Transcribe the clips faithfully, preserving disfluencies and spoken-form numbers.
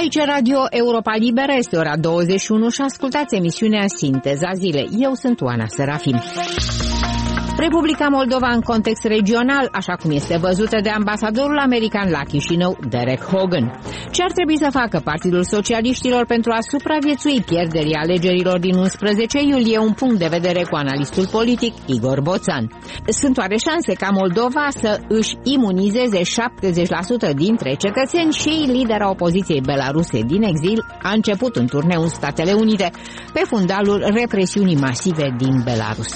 Aici Radio Europa Liberă, este ora douăzeci și unu și ascultați emisiunea Sinteza Zilei. Eu sunt Oana Serafim. Republica Moldova în context regional, așa cum este văzută de ambasadorul american la Chișinău, Derek Hogan. Ce ar trebui să facă Partidul Socialiștilor pentru a supraviețui pierderii alegerilor din unsprezece iulie? Un punct de vedere cu analistul politic Igor Boțan. Sunt oare șanse ca Moldova să își imunizeze șaptezeci la sută dintre cetățeni? Și lidera opoziției belaruse din exil a început un turneu în Statele Unite pe fundalul represiunii masive din Belarus.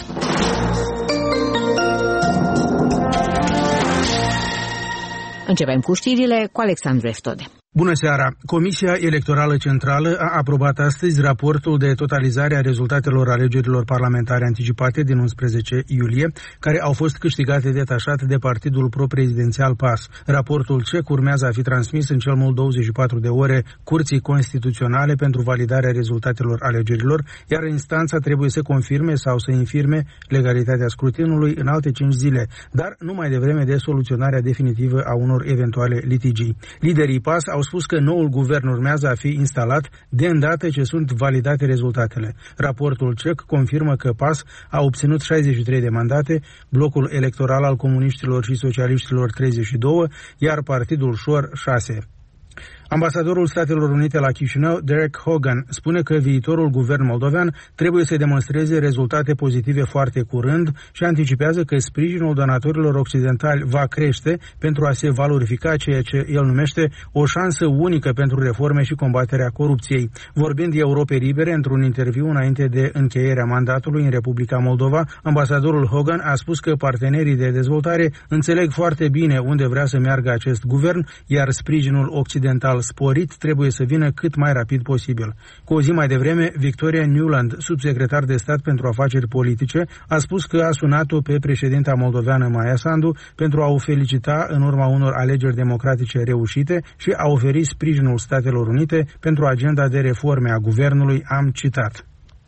Începem cu știrile cu Alexandru Eftode. Bună seara! Comisia Electorală Centrală a aprobat astăzi raportul de totalizare a rezultatelor alegerilor parlamentare anticipate din unsprezece iulie, care au fost câștigate detașat de partidul pro-prezidențial P A S. Raportul C E C urmează a fi transmis în cel mult douăzeci și patru de ore Curții Constituționale pentru validarea rezultatelor alegerilor, iar instanța trebuie să confirme sau să infirme legalitatea scrutinului în alte cinci zile, dar nu mai devreme de soluționarea definitivă a unor eventuale litigii. Liderii P A S au spus că noul guvern urmează a fi instalat de îndată ce sunt validate rezultatele. Raportul C E C confirmă că P A S a obținut șaizeci și trei de mandate, blocul electoral al comuniștilor și socialiștilor treizeci și doi, iar partidul Șor șase. Ambasadorul Statelor Unite la Chișinău, Derek Hogan, spune că viitorul guvern moldovean trebuie să demonstreze rezultate pozitive foarte curând și anticipează că sprijinul donatorilor occidentali va crește pentru a se valorifica ceea ce el numește o șansă unică pentru reforme și combaterea corupției. Vorbind Europei Libere într-un interviu înainte de încheierea mandatului în Republica Moldova, ambasadorul Hogan a spus că partenerii de dezvoltare înțeleg foarte bine unde vrea să meargă acest guvern, iar sprijinul occidental sporit trebuie să vină cât mai rapid posibil. Cu o zi mai devreme, Victoria Nuland, subsecretar de stat pentru afaceri politice, a spus că a sunat-o pe președinta moldoveană Maia Sandu pentru a o felicita în urma unor alegeri democratice reușite și a oferi sprijinul Statelor Unite pentru agenda de reforme a guvernului, am citat.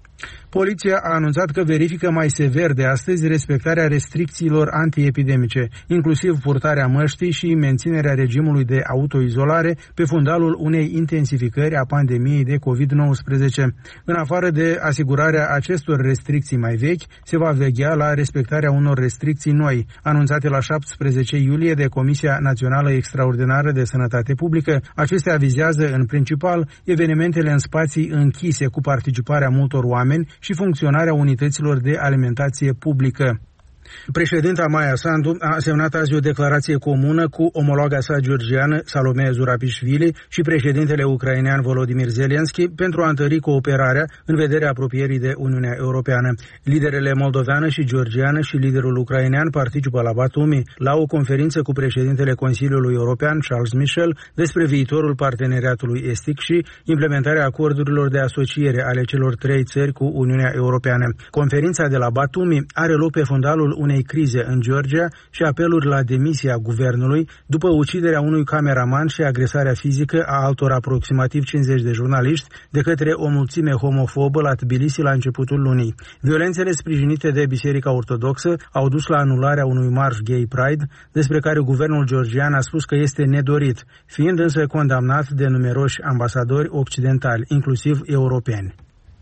Poliția a anunțat că verifică mai sever de astăzi respectarea restricțiilor antiepidemice, inclusiv purtarea măștii și menținerea regimului de autoizolare pe fundalul unei intensificări a pandemiei de covid nouăsprezece. În afară de asigurarea acestor restricții mai vechi, se va veghea la respectarea unor restricții noi, anunțate la șaptesprezece iulie de Comisia Națională Extraordinară de Sănătate Publică. Acestea vizează în principal evenimentele în spații închise cu participarea multor oameni și funcționarea unităților de alimentație publică. Președinta Maia Sandu a semnat azi o declarație comună cu omologa sa georgiană Salome Zurabișvili și președintele ucrainean Volodymyr Zelensky pentru a întări cooperarea în vederea apropierii de Uniunea Europeană. Liderele moldoveană și georgiană și liderul ucrainean participă la Batumi la o conferință cu președintele Consiliului European Charles Michel despre viitorul parteneriatului estic și implementarea acordurilor de asociere ale celor trei țări cu Uniunea Europeană. Conferința de la Batumi are loc pe fundalul unei crize în Georgia și apeluri la demisia guvernului după uciderea unui cameraman și agresarea fizică a altor aproximativ cincizeci de jurnaliști de către o mulțime homofobă la Tbilisi la începutul lunii. Violențele sprijinite de Biserica Ortodoxă au dus la anularea unui marș Gay Pride, despre care guvernul georgian a spus că este nedorit, fiind însă condamnat de numeroși ambasadori occidentali, inclusiv europeni.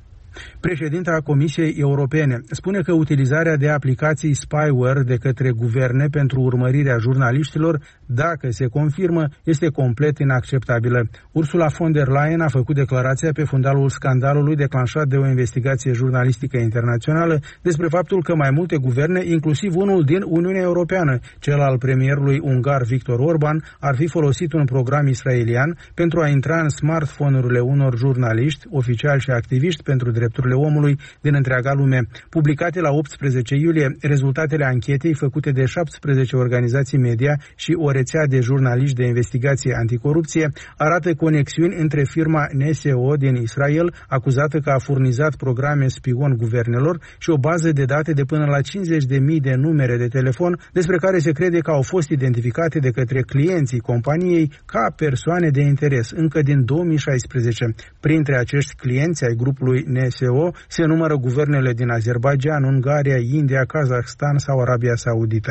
Președinta Comisiei Europene spune că utilizarea de aplicații spyware de către guverne pentru urmărirea jurnaliștilor, dacă se confirmă, este complet inacceptabilă. Ursula von der Leyen a făcut declarația pe fundalul scandalului declanșat de o investigație jurnalistică internațională despre faptul că mai multe guverne, inclusiv unul din Uniunea Europeană, cel al premierului ungar Viktor Orban, ar fi folosit un program israelian pentru a intra în smartphone-urile unor jurnaliști, oficiali și activiști pentru drepturile omului din întreaga lume. Publicate la optsprezece iulie, rezultatele anchetei făcute de șaptesprezece organizații media și o rețea de jurnaliști de investigație anticorupție arată conexiuni între firma N S O din Israel, acuzată că a furnizat programe spion guvernelor, și o bază de date de până la cincizeci de mii de numere de telefon, despre care se crede că au fost identificate de către clienții companiei ca persoane de interes încă din două mii șaisprezece. Printre acești clienți ai grupului N S O se numără guvernele din Azerbaidjan, Ungaria, India, Kazahstan sau Arabia Saudită.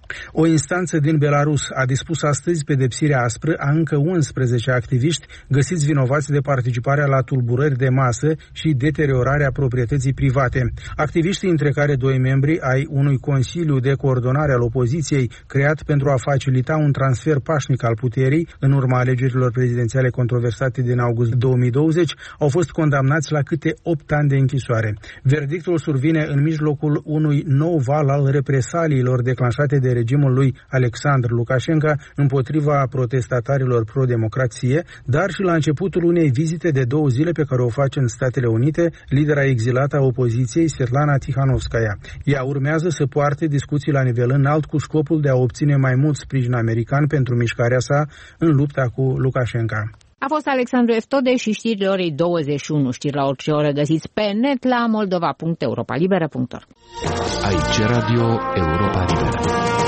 O instanță din Belarus a dispus astăzi pedepsirea aspră a încă unsprezece activiști găsiți vinovați de participarea la tulburări de masă și deteriorarea proprietății private. Activiștii, între care doi membri ai unui consiliu de coordonare al opoziției creat pentru a facilita un transfer pașnic al puterii în urma alegerilor prezidențiale controversate din august două mii douăzeci, au fost condamnați la câte opt ani de închisoare. Verdictul survine în mijlocul unui nou val al represaliilor declanșate de regimul lui Alexandru Lukashenko împotriva protestatarilor pro-democrație, dar și la începutul unei vizite de două zile pe care o face în Statele Unite lidera exilată a opoziției Svetlana Tikhanovskaya. Ea urmează să poarte discuții la nivel înalt cu scopul de a obține mai mult sprijin american pentru mișcarea sa în lupta cu Lukashenko. A fost Alexandru Eftode și știrile orei douăzeci și unu. Știri la orice oră găsiți pe net la moldova punct europa liberă punct org. Aici Radio Europa Liberă.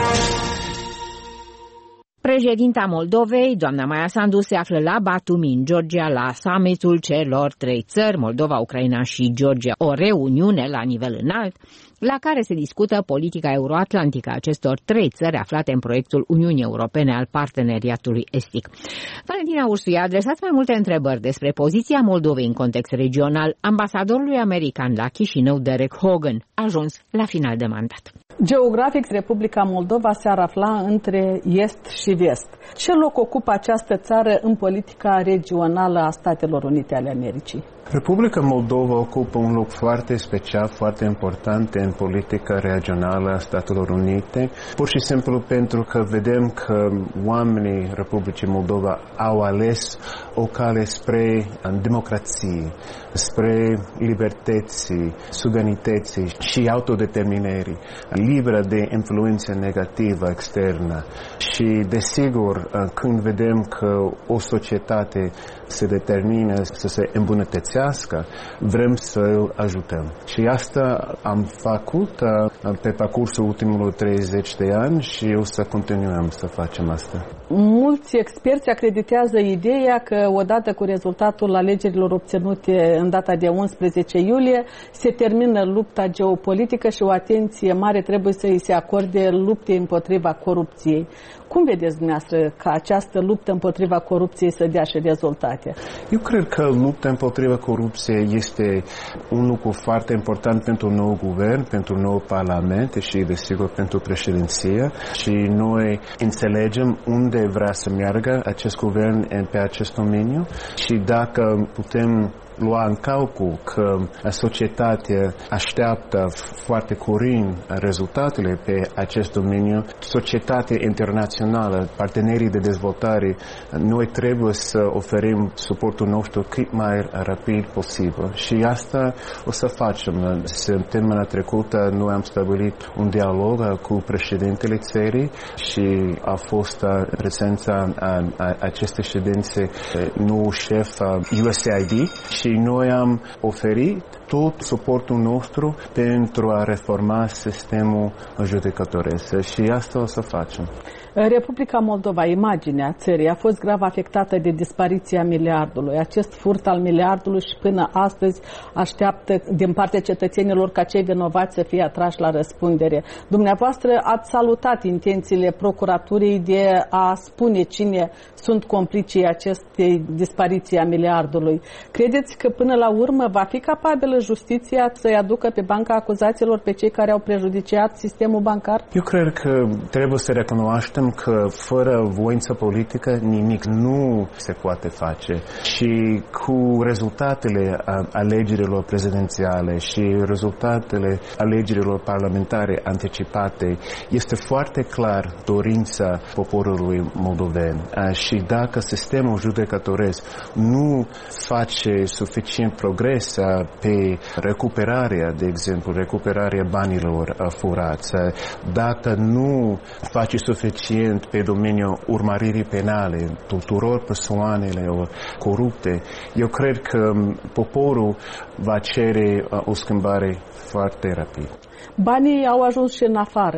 Președinta Moldovei, doamna Maia Sandu, se află la Batumi, în Georgia, la summitul celor trei țări, Moldova, Ucraina și Georgia, o reuniune la nivel înalt, la care se discută politica euroatlantică a acestor trei țări aflate în proiectul Uniunii Europene al Parteneriatului Estic. Valentina Ursu i-a adresat mai multe întrebări despre poziția Moldovei în context regional ambasadorului american la Chișinău, Derek Hogan, ajuns la final de mandat. Geografic, Republica Moldova se ar afla între est și vest. Ce loc ocupă această țară în politica regională a Statelor Unite ale Americii? Republica Moldova ocupă un loc foarte special, foarte important în politica regională a Statelor Unite, pur și simplu pentru că vedem că oamenii Republicii Moldova au ales o cale spre democrație, spre libertății, suveranității și autodeterminării, liberă de influență negativă externă. Și, desigur, când vedem că o societate se determină să se îmbunătățească, vrem să îl ajutăm. Și asta am făcut pe parcursul ultimului treizeci de ani și o să continuăm să facem asta. Mulți experți acreditează ideea că odată cu rezultatul alegerilor obținute în data de unsprezece iulie, se termină lupta geopolitică și o atenție mare trebuie să îi se acorde luptei împotriva corupției. Cum vedeți dumneavoastră ca această luptă împotriva corupției să dea și rezultate? Eu cred că lupta împotriva corupției este un lucru foarte important pentru nou guvern, pentru nou parlament și, desigur, pentru președinție. Și noi înțelegem unde vrea să meargă acest guvern pe acest domeniu și dacă putem lua în calcul că societatea așteaptă foarte curând rezultatele pe acest domeniu, societatea internațională, partenerii de dezvoltare, noi trebuie să oferim suportul nostru cât mai rapid posibil. Și asta o să facem. Săptămâna trecută noi am stabilit un dialog cu președintele țării și a fost prezența acestei ședințe nou șef U S A I D și noi am oferit tot suportul nostru pentru a reforma sistemul judecătoresc și asta o să facem. Republica Moldova, imaginea țării, a fost grav afectată de dispariția miliardului. Acest furt al miliardului și până astăzi așteaptă din partea cetățenilor ca cei vinovați să fie atrași la răspundere. Dumneavoastră ați salutat intențiile procuraturii de a spune cine sunt complicii acestei dispariții a miliardului. Credeți că până la urmă va fi capabilă justiția să-i aducă pe banca acuzațiilor pe cei care au prejudiciat sistemul bancar? Eu cred că trebuie să recunoaștem că fără voință politică nimic nu se poate face. Și cu rezultatele alegerilor prezidențiale și rezultatele alegerilor parlamentare anticipate, este foarte clar dorința poporului moldoven. Și dacă sistemul judecătoresc nu face suficient progres pe recuperarea, de exemplu, recuperarea banilor furați, dacă nu face suficient pe domeniul urmăririi penale tuturor persoanelor corupte, eu cred că poporul va cere o schimbare foarte rapid. Banii au ajuns și în afară.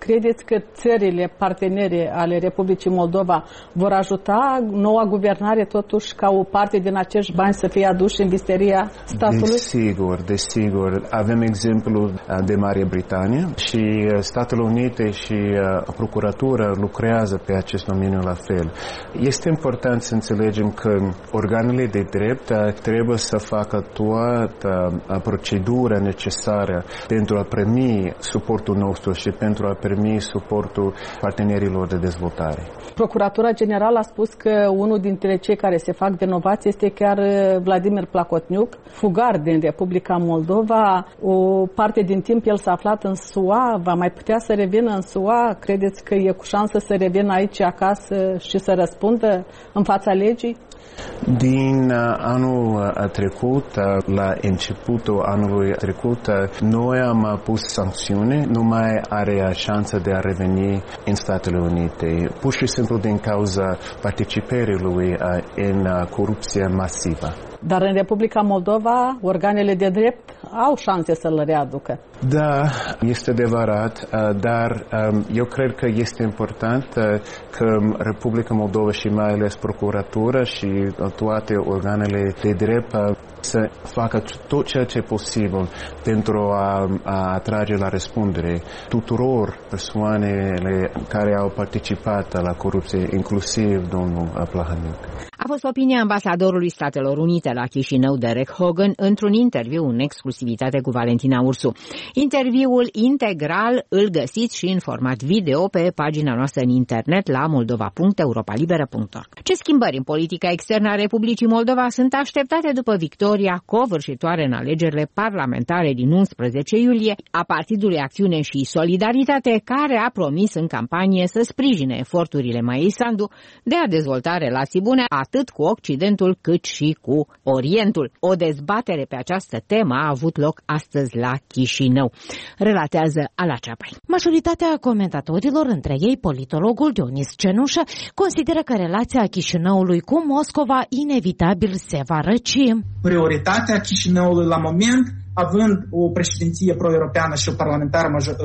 Credeți că țările partenere ale Republicii Moldova vor ajuta noua guvernare totuși ca o parte din acești bani să fie aduși în visteria statului? Desigur, desigur. Avem exemplul de Marea Britanie și Statele Unite și Procuratura lucrează pe acest domeniu la fel. Este important să înțelegem că organele de drept trebuie să facă toată procedura necesară pentru a primi suportul nostru și pentru a primi suportul partenerilor de dezvoltare. Procuratura Generală a spus că unul dintre cei care se fac vinovați este chiar Vladimir Plahotniuc, fugar din Republica Moldova. O parte din timp el s-a aflat în S U A, va mai putea să revină în S U A? Credeți că e cu șansă să revină aici acasă și să răspundă în fața legii? Din anul trecut, la începutul anului trecut, noi am pus sancțiuni, nu mai are șansa de a reveni în Statele Unite, pur și simplu din cauza participării lui în corupție masivă. Dar în Republica Moldova, organele de drept au șanse să-l readucă. Da, este adevărat, dar eu cred că este important că Republica Moldova și mai ales Procuratura și toate organele de drept să facă tot ceea ce e posibil pentru a, a atrage la răspundere tuturor persoanele care au participat la corupție, inclusiv domnul Plahotniuc. A fost opinia ambasadorului Statelor Unite la Chișinău, Derek Hogan, într-un interviu în exclusivitate cu Valentina Ursu. Interviul integral îl găsiți și în format video pe pagina noastră în internet la moldova punct europa liberă punct org. Ce schimbări în politica externă a Republicii Moldova sunt așteptate după victoria covârșitoare în alegerile parlamentare din unsprezece iulie a Partidului Acțiune și Solidaritate, care a promis în campanie să sprijine eforturile Maiei Sandu de a dezvolta relații bune atât cu Occidentul cât și cu Orientul. O dezbatere pe această temă a avut loc astăzi la Chișinău, relatează Ala Ceapai. Majoritatea comentatorilor, între ei politologul Dionis Cenușă, consideră că relația Chișinăului cu Moscova inevitabil se va răci. Prioritatea Chișinăului la moment, având o președinție pro-europeană și o, parlamentară,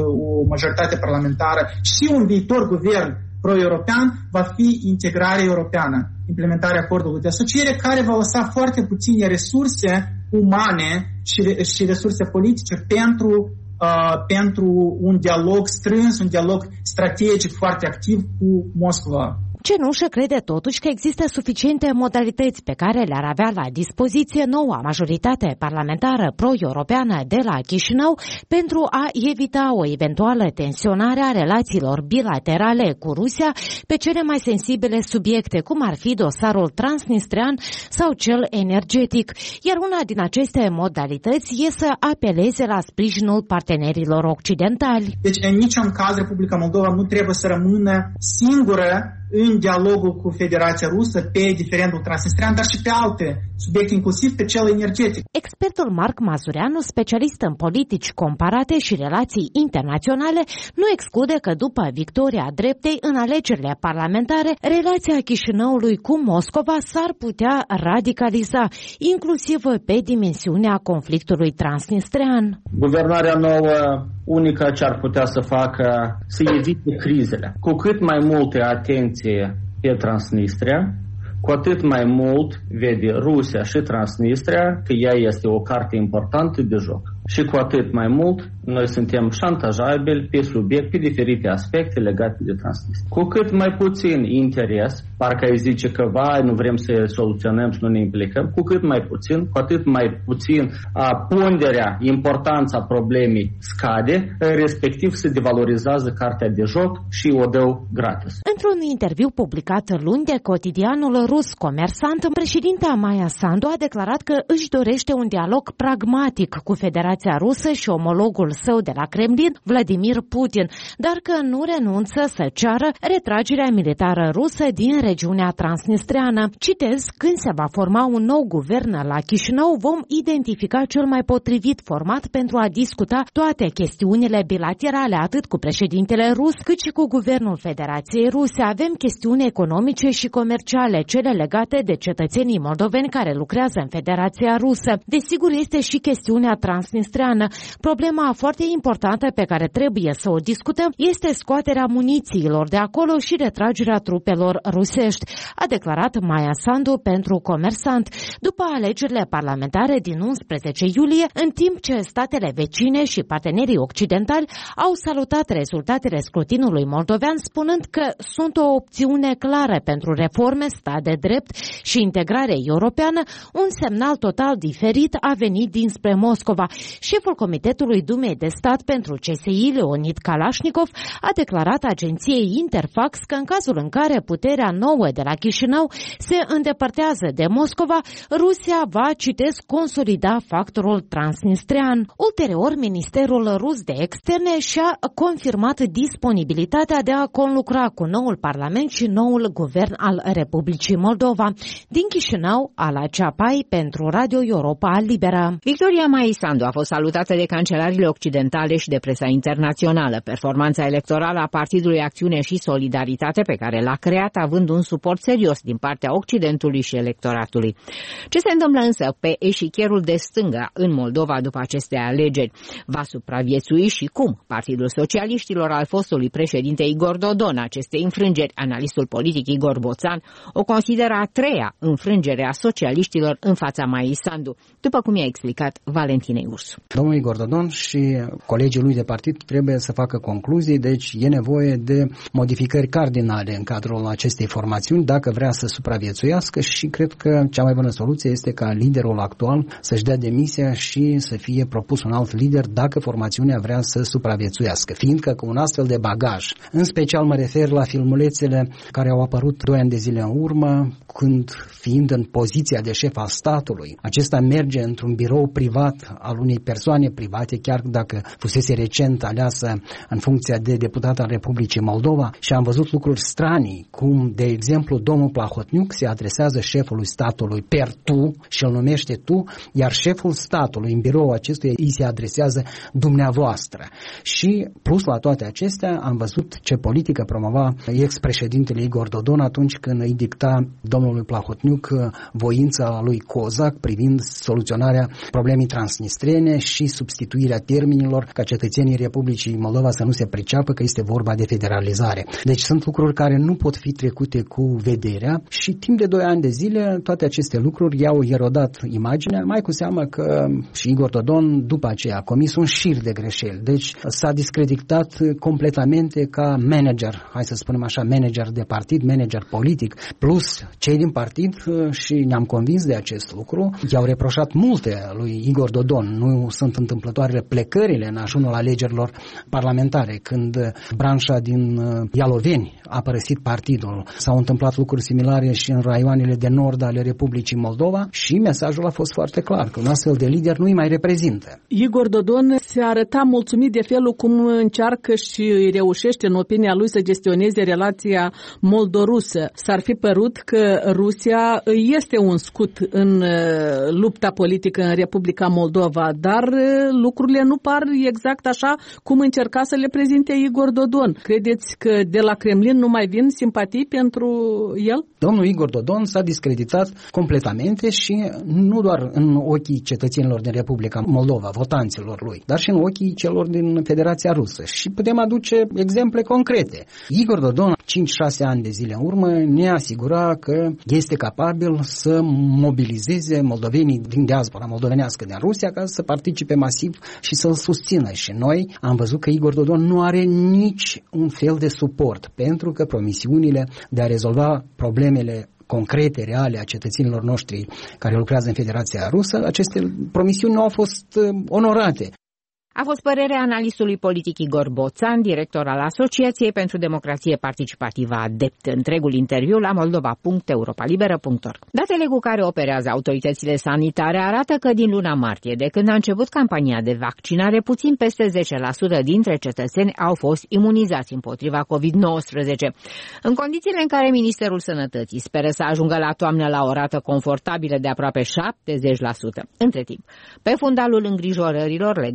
o majoritate parlamentară și un viitor guvern pro-european, va fi integrarea europeană, implementarea acordului de asociere, care va lăsa foarte puține resurse umane și, și resurse politice pentru, uh, pentru un dialog strâns, un dialog strategic foarte activ cu Moscova. Cenușă crede totuși că există suficiente modalități pe care le-ar avea la dispoziție noua majoritate parlamentară pro-europeană de la Chișinău pentru a evita o eventuală tensionare a relațiilor bilaterale cu Rusia pe cele mai sensibile subiecte, cum ar fi dosarul transnistrean sau cel energetic, iar una din aceste modalități e să apeleze la sprijinul partenerilor occidentali. Deci, în niciun caz, Republica Moldova nu trebuie să rămână singură în dialogul cu Federația Rusă pe diferendul transnistrean, dar și pe alte subiecte, inclusiv pe cel energetic. Expertul Marc Mazureanu, specialist în politici comparate și relații internaționale, nu exclude că după victoria dreptei în alegerile parlamentare, relația Chișinăului cu Moscova s-ar putea radicaliza, inclusiv pe dimensiunea conflictului transnistrean. Guvernarea nouă, unica ce ar putea să facă, să evite crizele. Cu cât mai multe atenție pe Transnistria, cu atât mai mult vede Rusia și Transnistria că ea este o carte importantă de joc. Și cu atât mai mult noi suntem șantajabili pe subiect, pe diferite aspecte legate de Transnistria. Cu cât mai puțin interes, parcă îi zice că vai, nu vrem să soluționăm și nu ne implicăm, cu cât mai puțin, cu atât mai puțin a, ponderea, importanța problemei scade, respectiv se devalorizează cartea de joc și o dă gratis. Într-un interviu publicat luni de cotidianul rus Comersant, președinta Maia Sandu a declarat că își dorește un dialog pragmatic cu Federația Rusă și omologul său de la Kremlin, Vladimir Putin, dar că nu renunță să ceară retragerea militară rusă din regiunea transnistreană. Citez, când se va forma un nou guvern la Chișinău, vom identifica cel mai potrivit format pentru a discuta toate chestiunile bilaterale, atât cu președintele rus, cât și cu guvernul Federației Ruse. Rusia. Avem chestiuni economice și comerciale, cele legate de cetățenii moldoveni care lucrează în Federația Rusă. Desigur, este și chestiunea transnistreană. Problema foarte importantă pe care trebuie să o discutăm este scoaterea munițiilor de acolo și retragerea trupelor rusești, a declarat Maia Sandu pentru Comersant, după alegerile parlamentare din unsprezece iulie, în timp ce statele vecine și partenerii occidentali au salutat rezultatele scrutinului moldovean, spunând că sunt o opțiune clară pentru reforme, stat de drept și integrare europeană. Un semnal total diferit a venit dinspre Moscova. Șeful Comitetului Dumei de Stat pentru C S I, Leonid Kalashnikov, a declarat agenției Interfax că în cazul în care puterea nouă de la Chișinău se îndepărtează de Moscova, Rusia va, citesc, consolida factorul transnistrean. Ulterior, Ministerul Rus de Externe și-a confirmat disponibilitatea de a conlucra cu noul Parlament și noul guvern al Republicii Moldova. Din Chișinău, Ala Ceapai pentru Radio Europa Liberă. Victoria Maisandu a fost salutată de cancelarile occidentale și de presa internațională. Performanța electorală a Partidului Acțiune și Solidaritate pe care l-a creat având un suport serios din partea Occidentului și electoratului. Ce se întâmplă însă pe eșichierul de stânga în Moldova după aceste alegeri? Va supraviețui și cum Partidul Socialiștilor al fostului președinte Igor Dodon aceste înfrângeri? Analistul politic Igor Boțan o consideră a treia înfrângere a socialiștilor în fața Maii Sandu, după cum i-a explicat Valentinei Ursu. Domnul Igor Dodon și colegii lui de partid trebuie să facă concluzii, deci e nevoie de modificări cardinale în cadrul acestei formațiuni dacă vrea să supraviețuiască și cred că cea mai bună soluție este ca liderul actual să-și dea demisia și să fie propus un alt lider dacă formațiunea vrea să supraviețuiască, fiindcă cu un astfel de bagaj, în special mă refer la filmulețele care au apărut doi ani de zile în urmă, când fiind în poziția de șef al statului, acesta merge într-un birou privat al unei persoane private, chiar dacă fusese recent aleasă în funcția de deputat al Republicii Moldova, și am văzut lucruri stranii, cum, de exemplu, domnul Plahotniuc se adresează șefului statului per tu și îl numește tu, iar șeful statului în biroul acestuia îi se adresează dumneavoastră. Și, plus la toate acestea, am văzut ce politică promova ex-președintele Igor Dodon atunci când îi dicta domnului Plahotniuc voința lui Cozac privind soluționarea problemei transnistrene și substituirea termenilor ca cetățenii Republicii Moldova să nu se priceapă că este vorba de federalizare. Deci sunt lucruri care nu pot fi trecute cu vederea și timp de doi ani de zile toate aceste lucruri i-au erodat imaginea, mai cu seamă că și Igor Dodon după aceea a comis un șir de greșeli. Deci s-a discreditat completamente ca manager, hai să spunem așa, manager de partid, manager politic, plus cei din partid, și ne-am convins de acest lucru, i-au reproșat multe lui Igor Dodon. Nu sunt întâmplătoarele plecările în ajunul alegerilor parlamentare, când branșa din Ialoveni a părăsit partidul. S-au întâmplat lucruri similare și în raioanele de nord ale Republicii Moldova și mesajul a fost foarte clar, că un astfel de lider nu îi mai reprezintă. Igor Dodon se arăta mulțumit de felul cum încearcă și îi reușește, în opinia lui, să gestioneze relația moldorusă. S-ar fi părut că Rusia este un scut în lupta politică în Republica Moldova, dar lucrurile nu par exact așa cum încerca să le prezinte Igor Dodon. Credeți că de la Kremlin nu mai vin simpatii pentru el? Domnul Igor Dodon s-a discreditat completamente și nu doar în ochii cetățenilor din Republica Moldova, votanților lui, dar și în ochii celor din Federația Rusă. Și putem aduce exemple concrete. Igor Dodon, cinci șase ani de zile în urmă, ne asigura că este capabil să mobilizeze moldovenii din diaspora moldovenească din Rusia ca să participe masiv și să-l susțină. Și noi am văzut că Igor Dodon nu are nici un fel de suport, pentru că promisiunile de a rezolva problemele concrete, reale a cetățenilor noștri care lucrează în Federația Rusă, aceste promisiuni nu au fost onorate. A fost părerea analistului politic Igor Boțan, director al Asociației pentru Democrație Participativă ADEPT. Întregul interviu la moldova punct europa liberă punct org. Datele cu care operează autoritățile sanitare arată că din luna martie, de când a început campania de vaccinare, puțin peste zece la sută dintre cetățeni au fost imunizați împotriva covid nouăsprezece. În condițiile în care Ministerul Sănătății speră să ajungă la toamnă la o rată confortabilă de aproape șaptezeci la sută. Între timp, pe fundalul îngrijorărilor legate de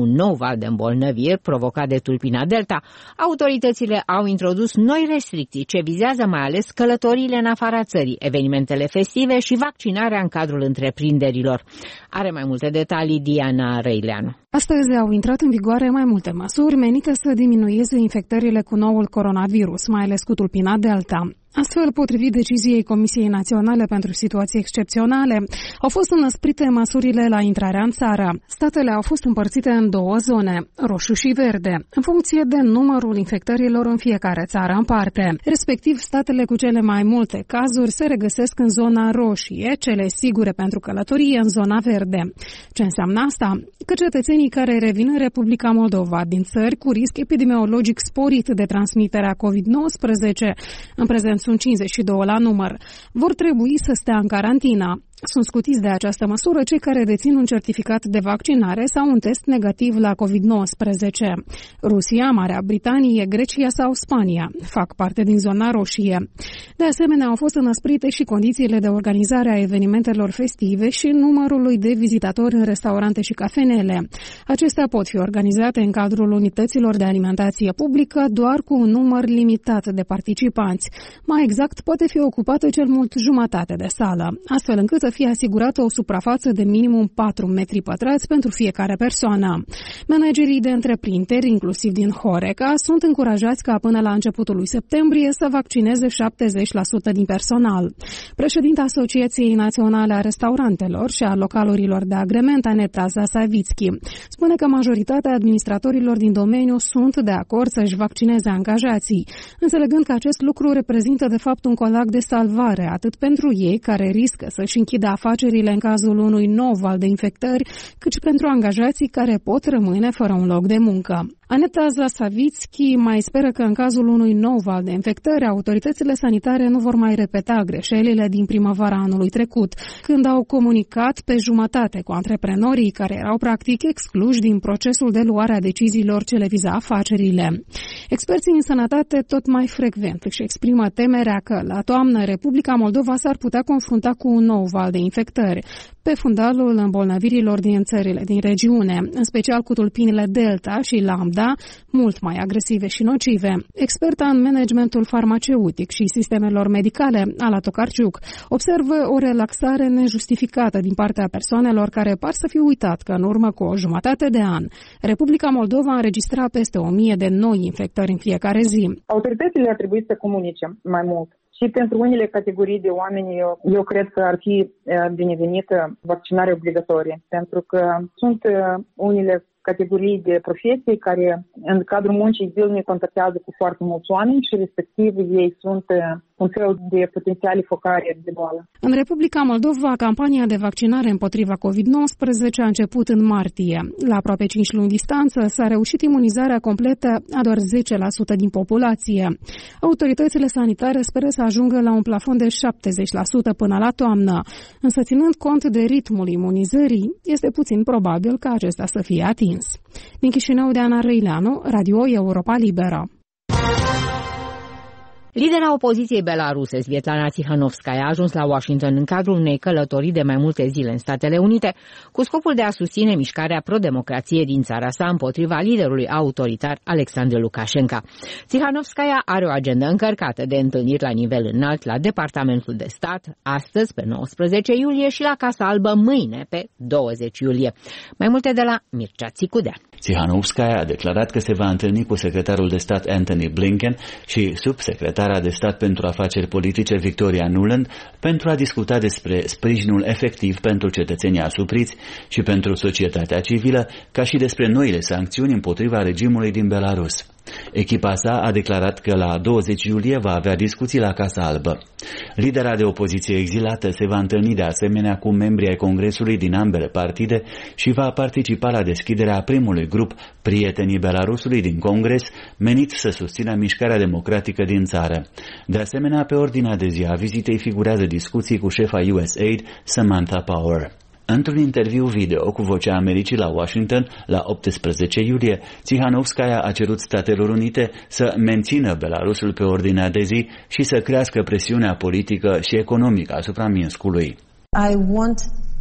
un nou val de îmbolnăviri provocat de tulpina Delta, autoritățile au introdus noi restricții ce vizează mai ales călătoriile în afara țării, evenimentele festive și vaccinarea în cadrul întreprinderilor. Are mai multe detalii Diana Răileanu. Astăzi au intrat în vigoare mai multe măsuri menite să diminueze infectările cu noul coronavirus, mai ales cu tulpina Delta. Astfel, potrivit deciziei Comisiei Naționale pentru Situații Excepționale, au fost înăsprite măsurile la intrarea în țară. Statele au fost împărțite în două zone, roșu și verde, în funcție de numărul infectărilor în fiecare țară în parte. Respectiv, statele cu cele mai multe cazuri se regăsesc în zona roșie, cele sigure pentru călătorie în zona verde. Ce înseamnă asta? Că cetățenii care revin în Republica Moldova din țări cu risc epidemiologic sporit de transmiterea covid nouăsprezece, în prezent sunt cincizeci și doi la număr, vor trebui să stea în carantină. Sunt scutiți de această măsură cei care dețin un certificat de vaccinare sau un test negativ la covid nouăsprezece. Rusia, Marea Britanie, Grecia sau Spania fac parte din zona roșie. De asemenea, au fost înăsprite și condițiile de organizare a evenimentelor festive și numărului de vizitatori în restaurante și cafenele. Acestea pot fi organizate în cadrul unităților de alimentație publică doar cu un număr limitat de participanți. Mai exact, poate fi ocupată cel mult jumătate de sală, astfel încât să fie asigurată o suprafață de minimum patru metri pătrați pentru fiecare persoană. Managerii de întreprinderi, inclusiv din Horeca, sunt încurajați ca până la începutul lui septembrie să vaccineze șaptezeci la sută din personal. Președinta Asociației Naționale a Restaurantelor și a localurilor de agrement, Aneta Zasavitski, spune că majoritatea administratorilor din domeniu sunt de acord să-și vaccineze angajații, înțelegând că acest lucru reprezintă de fapt un colac de salvare atât pentru ei care riscă să-și închidă de afacerile în cazul unui nou val de infectări, cât și pentru angajații care pot rămâne fără un loc de muncă. Aneta Zasavitski mai speră că în cazul unui nou val de infectări, autoritățile sanitare nu vor mai repeta greșelile din primăvara anului trecut, când au comunicat pe jumătate cu antreprenorii care erau practic excluși din procesul de luare a deciziilor ce le viza afacerile. Experții în sănătate tot mai frecvent își exprimă temerea că la toamnă Republica Moldova s-ar putea confrunta cu un nou val de infectări, pe fundalul îmbolnăvirilor din țările din regiune, în special cu tulpinile Delta și Lambda, mult mai agresive și nocive. Experta în managementul farmaceutic și sistemelor medicale, Ala Tokarciuc, observă o relaxare nejustificată din partea persoanelor care par să fi uitat că în urmă cu o jumătate de an, Republica Moldova înregistra peste o mie de noi infectări în fiecare zi. Autoritățile ar trebui să comunice mai mult. Și pentru unele categorii de oameni, eu, eu cred că ar fi binevenită vaccinarea obligatorie, pentru că sunt unele categorii de profesii care în cadrul muncii zilnic contactează cu foarte mulți oameni și respectiv ei sunt un fel de potențiale focare de boală. În Republica Moldova, campania de vaccinare împotriva covid nouăsprezece a început în martie. La aproape cinci luni distanță s-a reușit imunizarea completă a doar zece la sută din populație. Autoritățile sanitare speră să ajungă la un plafon de șaptezeci la sută până la toamnă, însă ținând cont de ritmul imunizării, este puțin probabil ca acesta să fie atins. Din Chișinău, Diana Răileanu, Radio Europa Liberă. Lidera opoziției belaruse, Svetlana Tsikhanovskaya, a ajuns la Washington în cadrul unei călătorii de mai multe zile în Statele Unite, cu scopul de a susține mișcarea pro-democrație din țara sa împotriva liderului autoritar Alexandru Lukashenko. Tsikhanovskaya are o agendă încărcată de întâlniri la nivel înalt la Departamentul de Stat, astăzi pe nouăsprezece iulie și la Casa Albă mâine pe douăzeci iulie. Mai multe de la Mircea Țicudea. Tsikhanovskaya a declarat că se va întâlni cu secretarul de stat Antony Blinken și subsecretara de stat pentru afaceri politice Victoria Nuland pentru a discuta despre sprijinul efectiv pentru cetățenii asupriți și pentru societatea civilă, ca și despre noile sancțiuni împotriva regimului din Belarus. Echipa sa a declarat că la douăzeci iulie va avea discuții la Casa Albă. Lidera de opoziție exilată se va întâlni de asemenea cu membrii ai Congresului din ambele partide și va participa la deschiderea primului grup Prietenii Belarusului din Congres, menit să susțină mișcarea democratică din țară. De asemenea, pe ordinea de zi a vizitei figurează discuții cu șefa U S A I D, Samantha Power. Într-un interviu video cu Vocea Americii la Washington, la optsprezece iulie, Tsikhanovskaya a cerut Statelor Unite să mențină Belarusul pe ordinea de zi și să crească presiunea politică și economică asupra Minskului. I want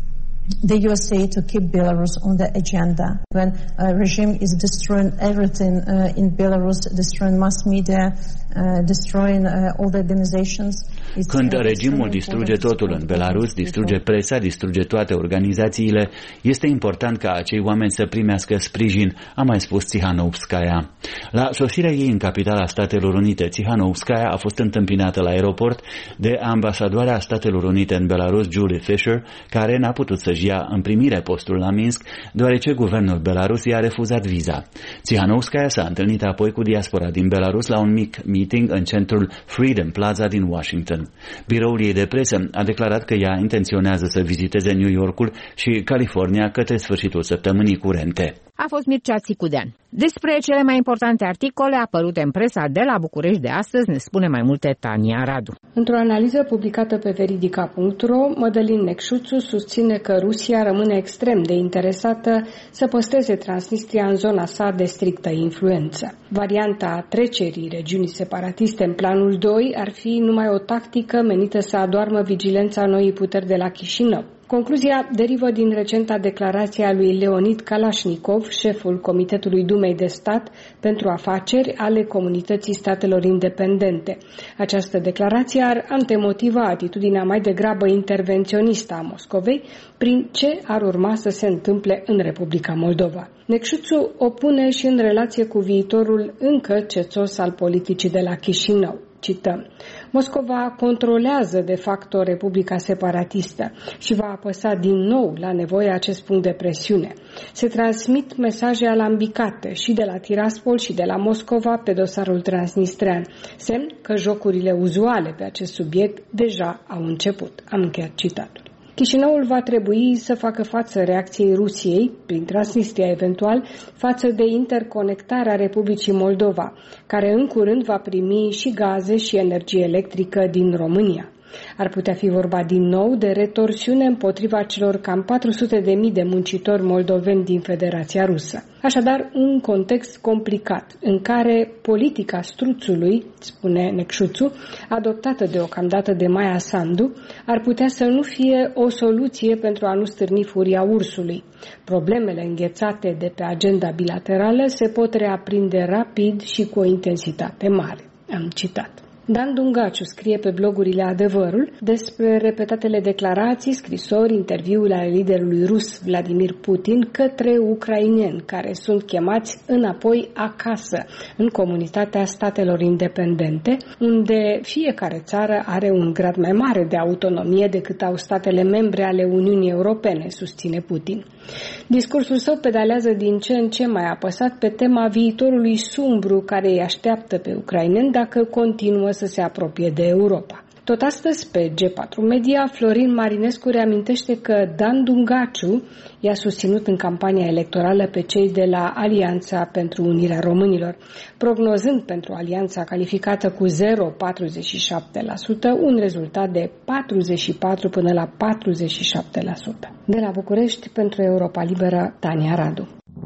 the U S A to keep Belarus on the agenda. When a regime is destroying everything uh, in Belarus, destroying mass media, uh, destroying uh, all the organizations. Când regimul distruge totul în Belarus, distruge presa, distruge toate organizațiile, este important ca acei oameni să primească sprijin, a mai spus Tsihanovskaya. La sosirea ei în capitala Statelor Unite, Tsihanovskaya a fost întâmpinată la aeroport de ambasadoarea Statelor Unite în Belarus, Julie Fisher, care n-a putut să-și ia în primire postul la Minsk, deoarece guvernul Belarus i-a refuzat viza. Tsihanovskaya s-a întâlnit apoi cu diaspora din Belarus la un mic meeting în centrul Freedom Plaza din Washington. Biroul ei de presă a declarat că ea intenționează să viziteze New Yorkul și California către sfârșitul săptămânii curente. A fost Mircea Țicudean. Despre cele mai importante articole apărute în presa de la București de astăzi ne spune mai multe Tania Radu. Într-o analiză publicată pe veridica punct ro, Mădălin Necșuțu susține că Rusia rămâne extrem de interesată să păstreze Transnistria în zona sa de strictă influență. Varianta trecerii regiunii separatiste în planul doi ar fi numai o tactică menită să adoarmă vigilența noii puteri de la Chișinău. Concluzia derivă din recenta declarație a lui Leonid Kalashnikov, șeful Comitetului Dumei de Stat pentru Afaceri ale Comunității Statelor Independente. Această declarație ar antemotiva atitudinea mai degrabă intervenționistă a Moscovei, prin ce ar urma să se întâmple în Republica Moldova. Necșuțu opune și în relație cu viitorul încă cețos al politicii de la Chișinău. Cităm: Moscova controlează de facto Republica Separatistă și va apăsa din nou la nevoie acest punct de presiune. Se transmit mesaje alambicate și de la Tiraspol și de la Moscova pe dosarul transnistrean, semn că jocurile uzuale pe acest subiect deja au început. Am încheiat citatul. Chișinăul va trebui să facă față reacției Rusiei, prin Transnistria eventual, față de interconectarea Republicii Moldova, care în curând va primi și gaze și energie electrică din România. Ar putea fi vorba din nou de retorsiune împotriva celor cam patru sute de mii de muncitori moldoveni din Federația Rusă. Așadar, un context complicat, în care politica struțului, spune Necșuțu, adoptată deocamdată de Maia Sandu, ar putea să nu fie o soluție pentru a nu stârni furia ursului. Problemele înghețate de pe agenda bilaterală se pot reaprinde rapid și cu o intensitate mare. Am citat. Dan Dungaciu scrie pe blogurile Adevărul despre repetatele declarații, scrisori, interviuri ale liderului rus Vladimir Putin către ucraineni care sunt chemați înapoi acasă, în comunitatea statelor independente, unde fiecare țară are un grad mai mare de autonomie decât au statele membre ale Uniunii Europene, susține Putin. Discursul său pedalează din ce în ce mai apăsat pe tema viitorului sumbru care îi așteaptă pe ucraineni dacă continuă să se apropie de Europa. Tot astăzi, pe G patru Media, Florin Marinescu reamintește că Dan Dungaciu i-a susținut în campania electorală pe cei de la Alianța pentru Unirea Românilor, prognozând pentru alianța calificată cu zero virgulă patruzeci și șapte la sută un rezultat de patruzeci și patru până la patruzeci și șapte la sută. De la București, pentru Europa Liberă, Tania Radu.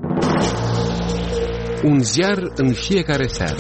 Un ziar în fiecare seară.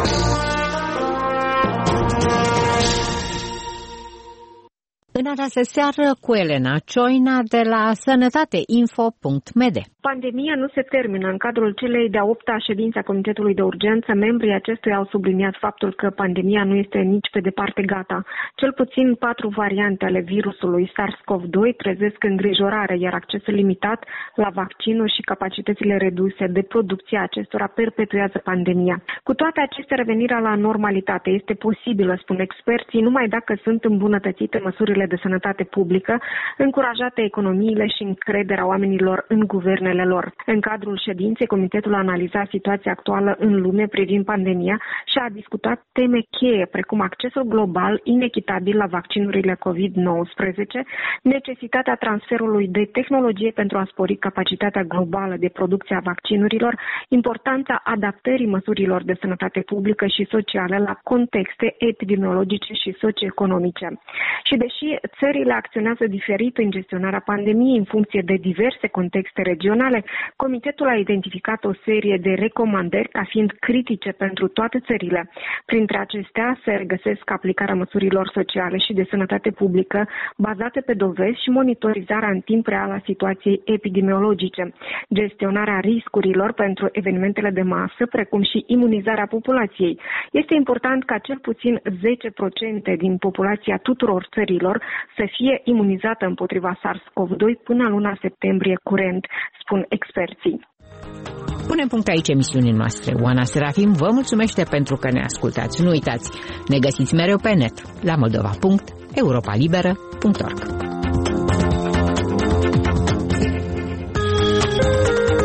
În această seară cu Elena Cioina de la sănătate info punct m e d. Pandemia nu se termină. În cadrul celei de-a opta ședințe a Comitetului de Urgență, membrii acestuia au subliniat faptul că pandemia nu este nici pe departe gata. Cel puțin patru variante ale virusului SARS-CoV doi trezesc îngrijorare, iar accesul limitat la vaccinuri și capacitățile reduse de producție a acestora perpetuează pandemia. Cu toate acestea, revenirea la normalitate este posibilă, spun experții, numai dacă sunt îmbunătățite măsurile de sănătate publică, încurajate economiile și încrederea oamenilor în guvernele lor. În cadrul ședinței, Comitetul a analizat situația actuală în lume privind pandemia și a discutat teme cheie, precum accesul global inechitabil la vaccinurile covid nouăsprezece, necesitatea transferului de tehnologie pentru a spori capacitatea globală de producție a vaccinurilor, importanța adaptării măsurilor de sănătate publică și sociale la contexte epidemiologice și socioeconomice. Și deși țările acționează diferit în gestionarea pandemiei în funcție de diverse contexte regionale, naționale, Comitetul a identificat o serie de recomandări ca fiind critice pentru toate țările. Printre acestea se regăsesc aplicarea măsurilor sociale și de sănătate publică bazate pe dovezi și monitorizarea în timp real a situației epidemiologice, gestionarea riscurilor pentru evenimentele de masă, precum și imunizarea populației. Este important ca cel puțin zece la sută din populația tuturor țărilor să fie imunizată împotriva SARS-CoV doi până luna septembrie curent, spun experții. Punem punct aici emisiunii noastre. Oana Serafim vă mulțumește pentru că ne ascultați. Nu uitați, ne găsiți mereu pe net la moldova punct europa liberă punct org.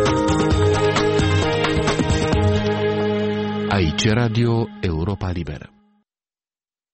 Aici Radio Europa Liberă.